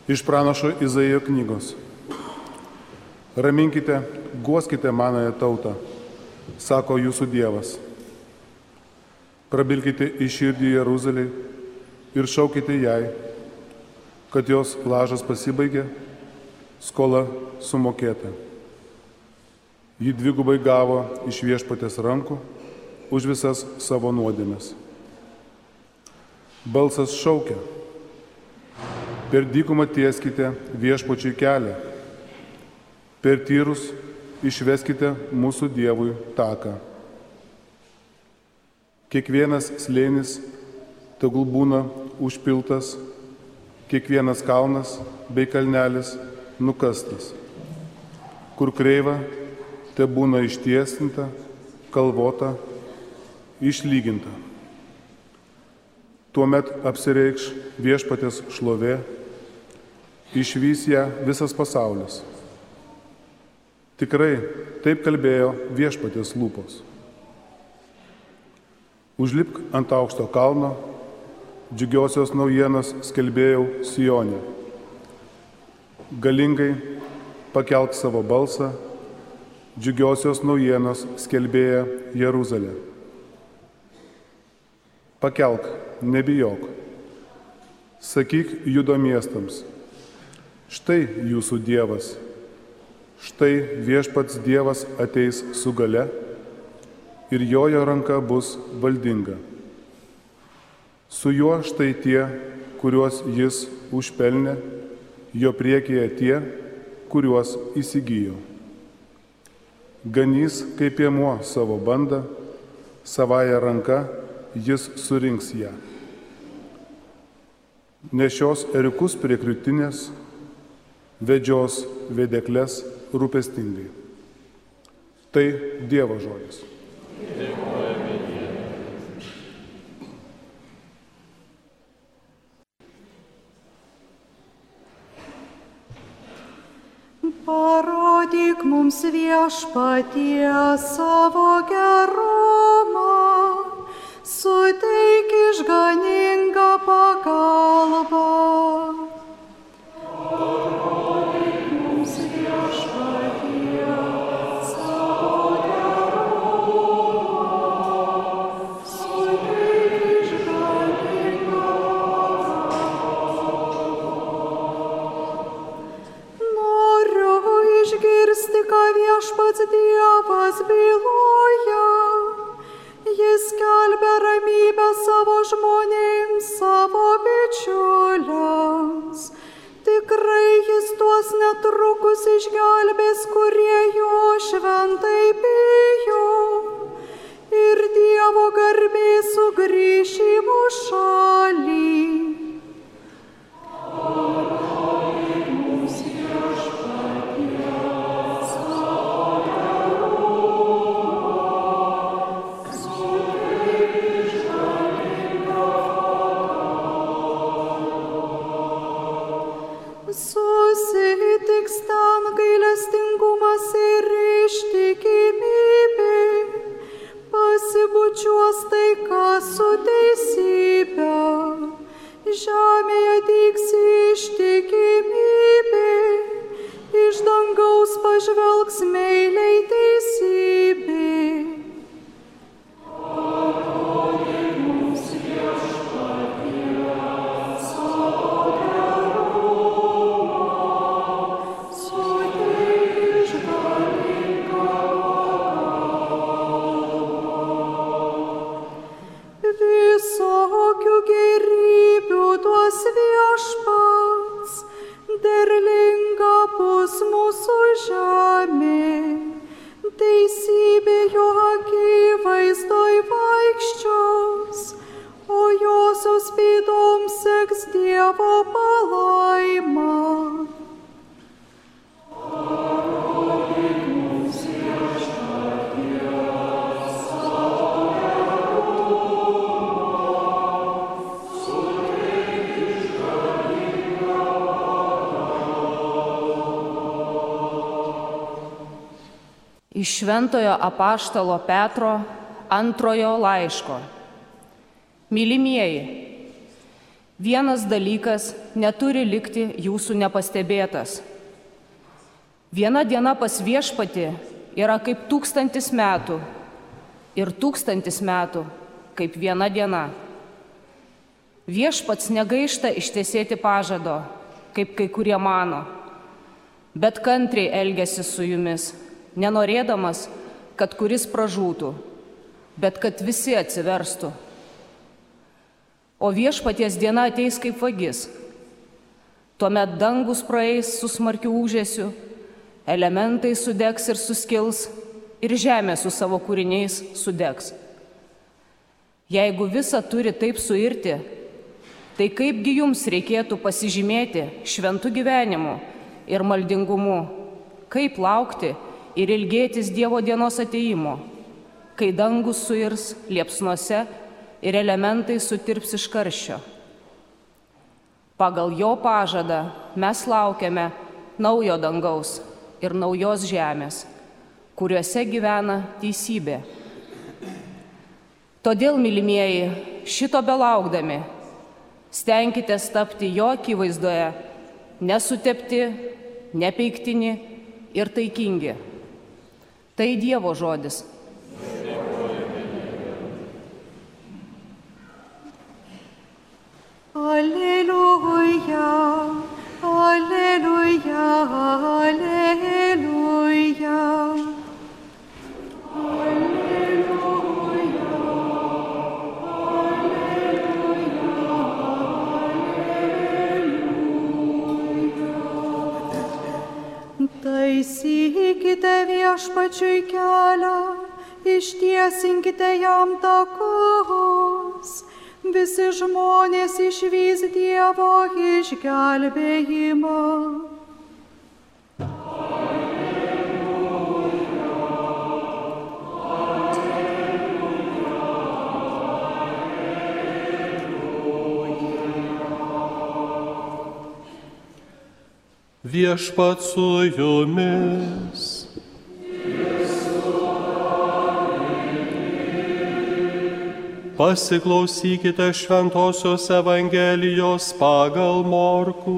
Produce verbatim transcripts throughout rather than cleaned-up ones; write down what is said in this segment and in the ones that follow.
Iš pranašo Izaijo knygos. Raminkite, guoskite manąją tautą, sako jūsų Dievas. Prabilkite į širdį Jeruzalei ir šaukite jai, kad jos lažas pasibaigė, skola sumokėta. Ji dvigubai gavo iš Viešpaties rankų už visas savo nuodėmes. Balsas šaukia: per dykumą tieskite Viešpačiui kelią, per tyrus išveskite mūsų Dievui taką. Kiekvienas slėnis tegul būna užpiltas, kiekvienas kalnas bei kalnelis nukastas. Kur kreiva, te būna ištiesinta, kalvota, išlyginta. Tuomet apsireikš Viešpaties šlovė, išvys ją visas pasaulis. Tikrai taip kalbėjo Viešpaties lūpos. Užlipk ant aukšto kalno, džiugiosios naujienos skelbėjau Sione. Galingai pakelk savo balsą, džiugiosios naujienos skelbėja Jeruzalė. Pakelk, nebijok. Sakyk Judo miestams: štai jūsų Dievas, štai Viešpats Dievas ateis su galia ir jojo ranka bus valdinga. Su juo štai tie, kuriuos jis užpelnė, jo priekyje tie, kuriuos įsigijo. Ganys kaip piemuo savo bandą, savąją ranką jis surinks ją. Nešios ėriukus prie krūtinės, vedžios vedeklės rūpestingai. Tai Dievo žodis. Dėkojame Dievui. Parodyk mums, Viešpatie, savo gerumą, suteik išganingą pagalbą. Parodyk mums, Viešpatie, savo gerumą, suteik išganingą pagalbą. Noriu išgirsti, ką Viešpats Dievas byloja. Jis skelbia ramybę savo žmonėms, savo bičiuliams. Tikrai jis tuos netrukus išgelbės, kurie jo šventai bijo. Ir Dievo garbė sugrįš į mūsų šalį. Susitiks ten gailestingumas ir ištikimybė, pasibučiuos taika su teisybė, žemėje dygs ištikimybė, iš dangaus pažvelgs meiliai teisybė. Visokių gėrybių duos Viešpats, derlinga bus mūsų žemė, teisybė jo akivaizdoj vaikščios, o josios pėdoms seks Dievo palaima. Iš šventojo apaštalo Petro antrojo laiško. Mylimieji, Vienas dalykas neturi likti jūsų nepastebėtas. Viena diena pas viešpatį yra kaip tūkstantis metų ir tūkstantis metų kaip viena diena. Viešpats negaišta ištesėti pažado, kaip kai kurie mano, bet kantriai elgiasi su jumis, nenorėdamas, kad kuris pražūtų, bet kad visi atsiverstų. O viešpaties diena ateis kaip vagis. Tuomet dangus praeis su smarkiu ūžesiu, elementai sudegs ir suskils, ir žemė su savo kūriniais sudegs. Jeigu visa turi taip suirti, tai kaipgi jums reikėtų pasižymėti šventų gyvenimu ir maldingumu, kaip laukti ir ilgėtis Dievo dienos ateimo, kai dangus suirs liepsnose ir elementai sutirps iš karščio. Pagal jo pažadą mes laukiame naujo dangaus ir naujos žemės, kuriuose gyvena teisybė. Todėl, mylimieji, šito belaukdami, stenkitės tapti jo akivaizdoje, nesutepti, nepeiktini ir taikingi. Tai Dievo žodis. Alleluja, alleluja, alleluja. Taisykite viešpačiui kelią, ištiesinkite jam takus. Visi žmonės išvys Dievo išgelbėjimą. Viešpat su jumis. Pasiklausykite Šventosios Evangelijos pagal Morkų.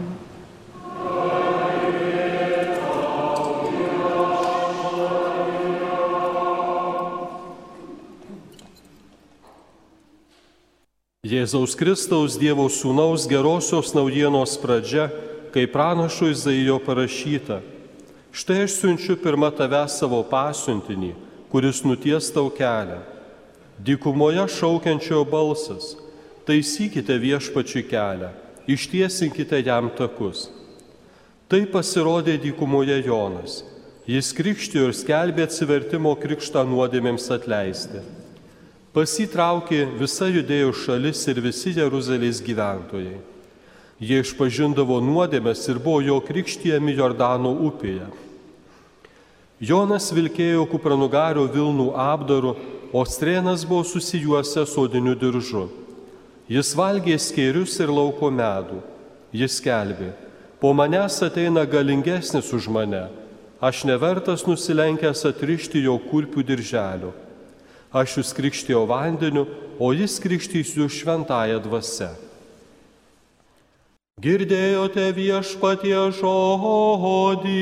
Jėzaus Kristaus Dievo Sūnaus gerosios naujienos pradžia, kaip pranašo Izaijo parašyta: štai aš siunčiu pirma tave savo pasiuntinį, kuris nuties tau kelią. Dykumoje šaukiančio balsas: taisykite viešpačiui kelią, ištiesinkite jam takus. Tai pasirodė dykumoje Jonas. Jis krikštijo ir skelbė atsivertimo krikštą nuodėmėms atleisti. Pas jį traukė visa Judėjos šalis ir visi Jeruzalės gyventojai. Jie išpažindavo nuodėmes ir buvo jo krikštijami Jordano upėje. Jonas vilkėjo kupranugario vilnų apdaru, o strėnas buvo susijuosęs odiniu diržu. Jis valgė skėrius ir lauko medų. Jis skelbė: po manęs ateina galingesnis už mane, aš nevertas nusilenkęs atrišti jo kurpių dirželių. Aš jūs krikštijau vandeniu, o jis krikštys jūs šventąja dvasia. Girdėjote viešpatie žodį.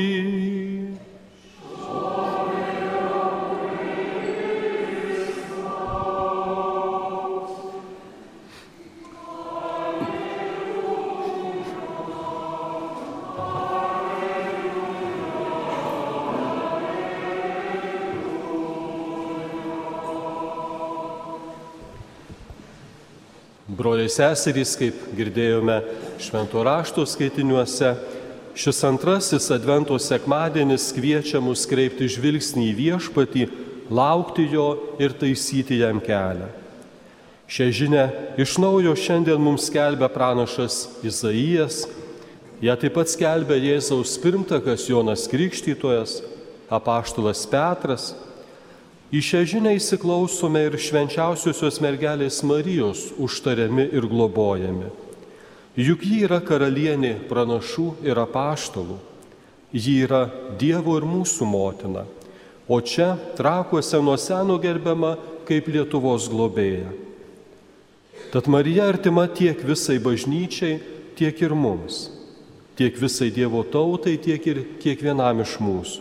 Broliai seserys, kaip girdėjome Švento rašto skaitiniuose, šis antrasis Advento sekmadienis kviečia mus kreipti žvilgsnį į viešpatį, laukti jo ir taisyti jam kelią. Šią žinią iš naujo šiandien mums skelbia pranašas Izaijas, ją taip pat skelbia Jėzaus pirmtakas Jonas Krikštytojas, apaštalas Petras. Į šią žinią įsiklausome ir švenčiausiosios mergelės Marijos užtariami ir globojami. Juk ji yra karalienė pranašų ir apaštalų. Ji yra Dievo ir mūsų motina, o čia Trakuose nuo seno gerbiama kaip Lietuvos globėja. Tad Marija artima tiek visai bažnyčiai, tiek ir mums, tiek visai Dievo tautai, tiek ir kiekvienam iš mūsų.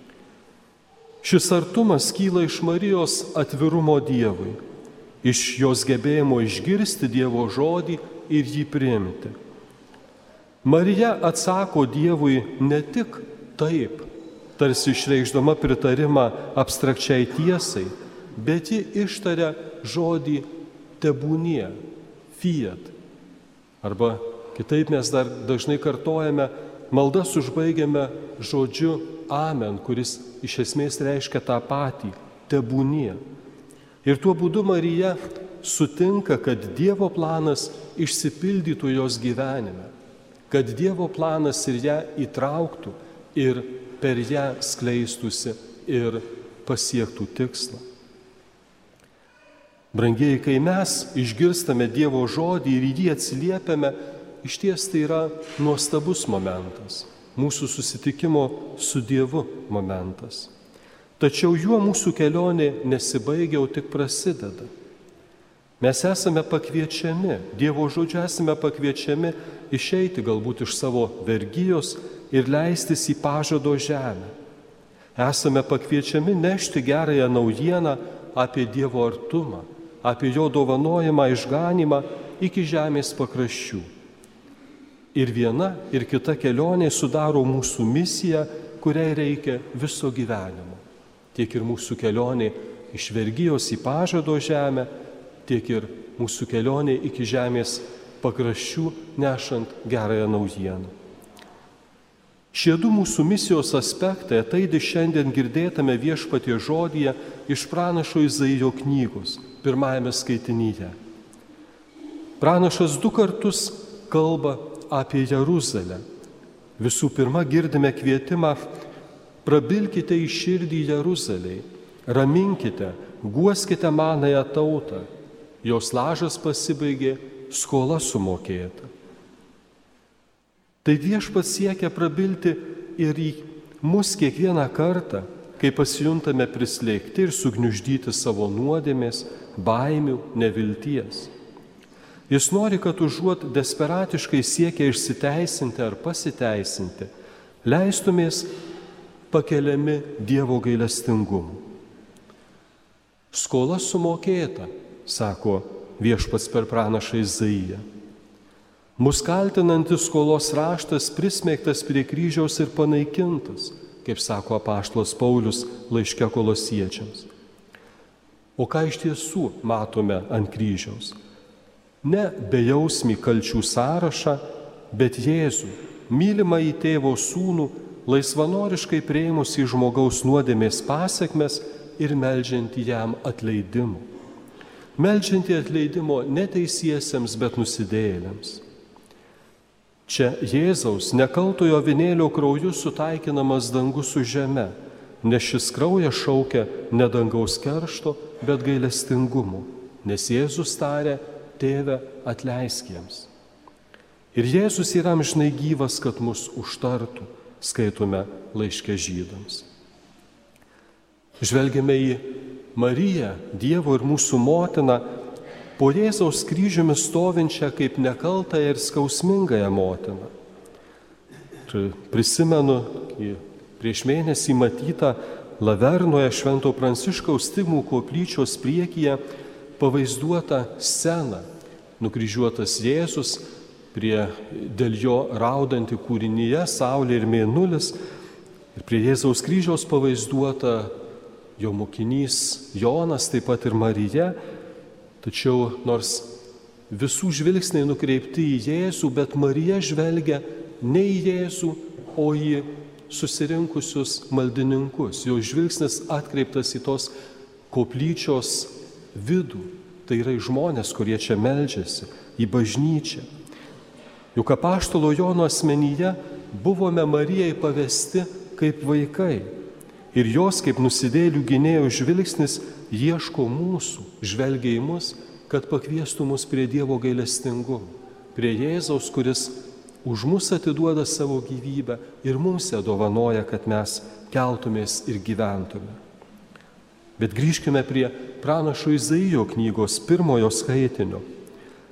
Šis artumas kyla iš Marijos atvirumo Dievui, iš jos gebėjimo išgirsti Dievo žodį ir jį priimti. Marija atsako Dievui ne tik taip, tarsi išreikšdama pritarimą abstrakčiai tiesai, bet ji ištaria žodį tebūnie, fiat. Arba kitaip mes dar dažnai kartojame, maldas užbaigiame žodžiu amen, kuris iš esmės reiškia tą patį, tebūnie. Ir tuo būdu Marija sutinka, kad Dievo planas išsipildytų jos gyvenime, kad Dievo planas ir ją įtrauktų ir per ją skleistusi ir pasiektų tikslą. Brangieji, kai mes išgirstame Dievo žodį ir į jį atsiliepiame, iš ties tai yra nuostabus momentas, mūsų susitikimo su Dievu momentas. Tačiau juo mūsų kelionė nesibaigia, o tik prasideda. Mes esame pakviečiami, Dievo žodžiu esame pakviečiami išeiti galbūt iš savo vergijos ir leistis į pažado žemę. Esame pakviečiami nešti gerąją naujieną apie Dievo artumą, apie jo dovanojimą išganymą iki žemės pakraščių. Ir viena, ir kita kelionė sudaro mūsų misiją, kuriai reikia viso gyvenimo. Tiek ir mūsų kelionė iš vergijos į pažado žemę, tiek ir mūsų kelionė iki žemės pakraščių nešant gerąją naujieną. Šie du mūsų misijos aspektai ataidi šiandien girdėtame Viešpaties žodyje iš pranašo Izaijo knygos, pirmajame skaitinyje. Pranašas du kartus kalba apie Jeruzalę. Visų pirma, girdime kvietimą: prabilkite į širdį Jeruzalei, raminkite, guoskite manąją tautą, jos lažas pasibaigė, skola sumokėta. Tai Viešpats siekia prabilti ir į mus kiekvieną kartą, kai pasijuntame prislėgti ir sugniuždyti savo nuodėmės, baimių, nevilties. Jis nori, kad užuot desperatiškai siekia išsiteisinti ar pasiteisinti, leistumės pakeliami Dievo gailestingumu. Skola sumokėta, sako Viešpats per pranašą Izaiją. Mus kaltinantis skolos raštas prismeigtas prie kryžiaus ir panaikintas, kaip sako apaštalas Paulius laiške Kolosiečiams. O ką iš tiesų matome ant kryžiaus? Ne bejausmį kalčių sąrašą, bet Jėzų, mylimą į tėvo sūnų, laisvanoriškai prieimus į žmogaus nuodėmės pasekmes ir meldžiantį jam atleidimo. Meldžiantį atleidimo neteisiesiems, bet nusidėjėliams. Čia Jėzaus nekaltojo avinėlio krauju sutaikinamas dangus su žeme, nes šis kraujas šaukia ne dangaus keršto, bet gailestingumo, nes Jėzus tarė: Tėve, atleisk jiems. Ir Jėzus yra amžinai gyvas, kad mus užtartų, skaitome laiške Žydams. Žvelgiame į Mariją, Dievo ir mūsų motiną, po Jėzaus kryžiumi stovinčią kaip nekaltąją ir skausmingąją motiną. Prisimenu prieš mėnesį matytą Lavernoje Švento Pranciškaus Stigmų koplyčios priekyje pavaizduota scena, nukryžiuotas Jėzus, prie dėl jo raudantį kūrinyje Saulė ir Mėnulis, ir prie Jėzaus kryžiaus pavaizduota jo mokinys Jonas, taip pat ir Marija. Tačiau nors visų žvilgsniai nukreipti į Jėzų, bet Marija žvelgia ne į Jėzų, o į susirinkusius maldininkus. Jo žvilgsnis atkreiptas į tos koplyčios vidų, tai yra į žmonės, kurie čia meldžiasi, į bažnyčią. Juk apaštalo Jono asmenyje buvome Marijai pavesti kaip vaikai ir jos kaip nusidėjėlių gynėjų žvilgsnis ieško mūsų, žvelgia į mus, kad pakviestų mus prie Dievo gailestingumo, prie Jėzaus, kuris už mus atiduoda savo gyvybę ir mums ją dovanoja, kad mes keltumės ir gyventume. Bet grįžkime prie pranašo Izaijo knygos pirmojo skaitinio.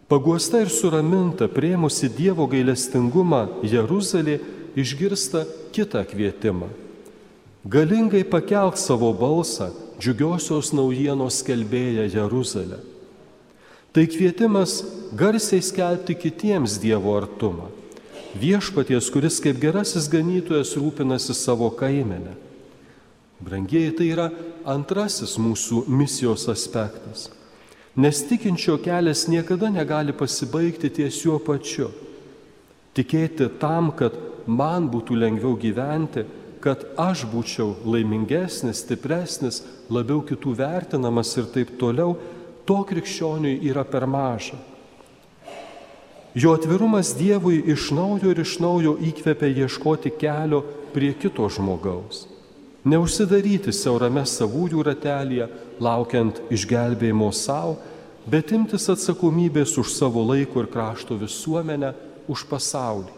Paguosta ir suraminta, priėmusi Dievo gailestingumą, Jeruzalė išgirsta kitą kvietimą. Galingai pakelk savo balsą, džiugiosios naujienos skelbėja Jeruzalė. Tai kvietimas garsiai skelbti kitiems Dievo artumą. Viešpaties, kuris kaip gerasis ganytojas rūpinasi savo kaimenę. Brangieji, tai yra antrasis mūsų misijos aspektas. Nes tikinčio kelias niekada negali pasibaigti ties juo pačiu. Tikėti tam, kad man būtų lengviau gyventi, kad aš būčiau laimingesnis, stipresnis, labiau kitų vertinamas ir taip toliau, to krikščioniui yra per maža. Jo atvirumas Dievui iš naujo ir iš naujo įkvepia ieškoti kelio prie kito žmogaus. Neužsidaryti siaurame savųjų ratelyje, laukiant išgelbėjimo savo, bet imtis atsakomybės už savo laiko ir krašto visuomenę, už pasaulį.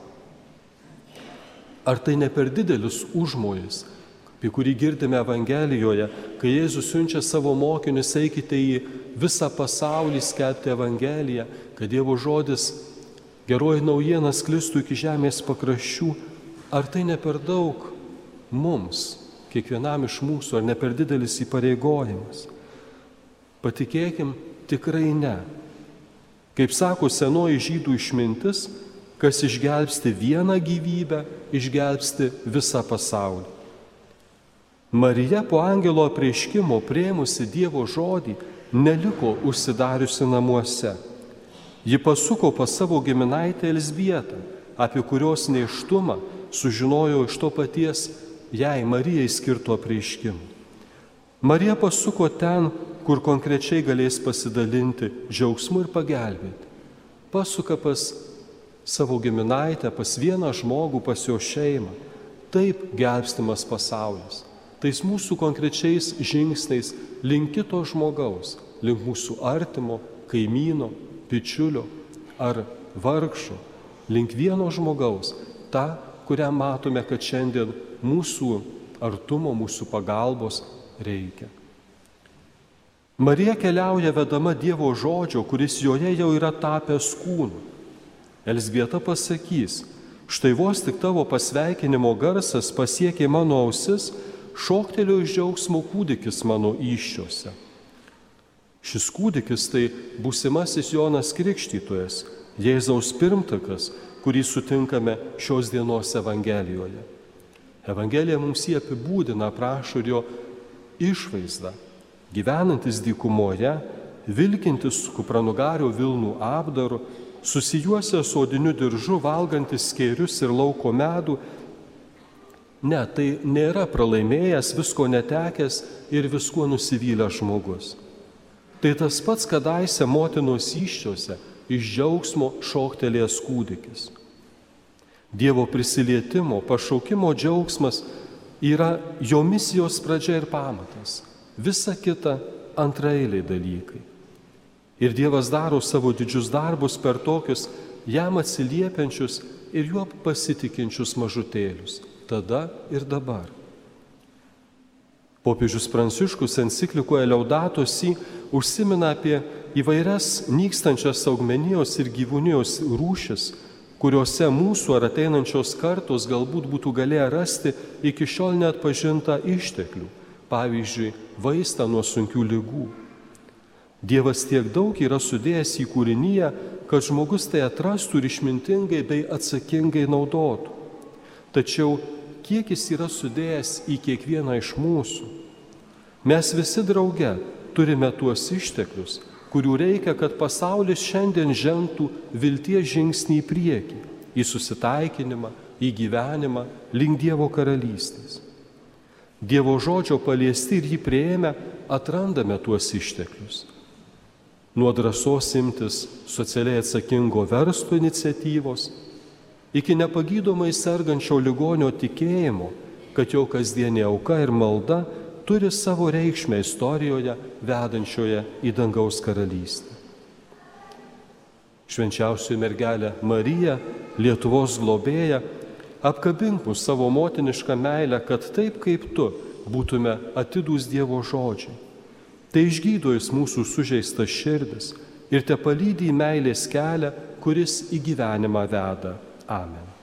Ar tai ne per didelis užmojis, apie kurį girdime Evangelijoje, kai Jėzus siunčia savo mokinius, eikite į visą pasaulį skelbti Evangeliją, kad Dievo žodis, geroji naujiena sklistų iki žemės pakraščių, ar tai ne per daug mums, kiekvienam iš mūsų, ar ne per didelis įpareigojimas? Patikėkim, tikrai ne. Kaip sako senoji žydų išmintis, kas išgelbsti vieną gyvybę, išgelbsti visą pasaulį. Marija po angelo apreiškimo priėmusi Dievo žodį neliko užsidariusi namuose. Ji pasuko pas savo giminaitę Elzbietą, apie kurios nėštumą sužinojo iš to paties jai Marijai skirto apreiškimo. Marija pasuko ten, kur konkrečiai galės pasidalinti džiaugsmu ir pagelbėti. Pasuka pas savo giminaitę, pas vieną žmogų, pas jo šeimą. Taip gelbstimas pasaulis. Tais mūsų konkrečiais žingsniais link kito žmogaus, link mūsų artimo, kaimyno, bičiulio ar vargšo, link vieno žmogaus, tą, kurią matome, kad šiandien mūsų artumo, mūsų pagalbos reikia. Marija keliauja vedama Dievo žodžio, kuris joje jau yra tapęs kūnu. Elzbieta pasakys, štai vos tik tavo pasveikinimo garsas pasiekė mano ausis, šoktelėjo iš džiaugsmo kūdikis mano įsčiose. Šis kūdikis tai būsimasis Jonas Krikštytojas, Jėzaus pirmtakas, kurį sutinkame šios dienos Evangelijoje. Evangelija mums jį apibūdina, aprašo ir jo išvaizdą. Gyvenantis dykumoje, vilkintis kupranugario vilnų apdaru, susijuosęs odiniu diržu, valgantis skėrius ir lauko medų. Ne, tai nėra pralaimėjęs, visko netekęs ir viskuo nusivylęs žmogus. Tai tas pats kadaise motinos įsčiose iš džiaugsmo šoktelėjęs kūdikis. Dievo prisilietimo, pašaukimo džiaugsmas yra jo misijos pradžia ir pamatas. Visa kita antraeiliai dalykai. Ir Dievas daro savo didžius darbus per tokius jam atsiliepiančius ir juo pasitikinčius mažutėlius. Tada ir dabar. Popiežius Pranciškus enciklikoje Laudato Si užsimina apie įvairias nykstančias augmenijos ir gyvūnijos rūšis, kuriuose mūsų ar ateinančios kartos galbūt būtų galėję rasti iki šiol neatpažintą išteklių, pavyzdžiui, vaistą nuo sunkių ligų. Dievas tiek daug yra sudėjęs į kūrinyje, kad žmogus tai atrastų ir išmintingai bei atsakingai naudotų. Tačiau kiek jis yra sudėjęs į kiekvieną iš mūsų? Mes visi drauge turime tuos išteklius, kurių reikia, kad pasaulis šiandien žengtų vilties žingsnį į priekį, į susitaikinimą, į gyvenimą, link Dievo karalystės. Dievo žodžio paliesti ir jį priėmę atrandame tuos išteklius. Nuo drąsos imtis socialiai atsakingo verslo iniciatyvos, iki nepagydomai sergančio ligonio tikėjimo, kad jo kasdienė auka ir malda turi savo reikšmę istorijoje, vedančioje į dangaus karalystę. Švenčiausioji mergelė Marija, Lietuvos globėja, apkabink mus savo motinišką meilę, kad taip kaip tu būtume atidūs Dievo žodžiai. Tai išgydo jis mūsų sužeistas širdis, ir te palydį į meilės kelią, kuris į gyvenimą veda. Amen.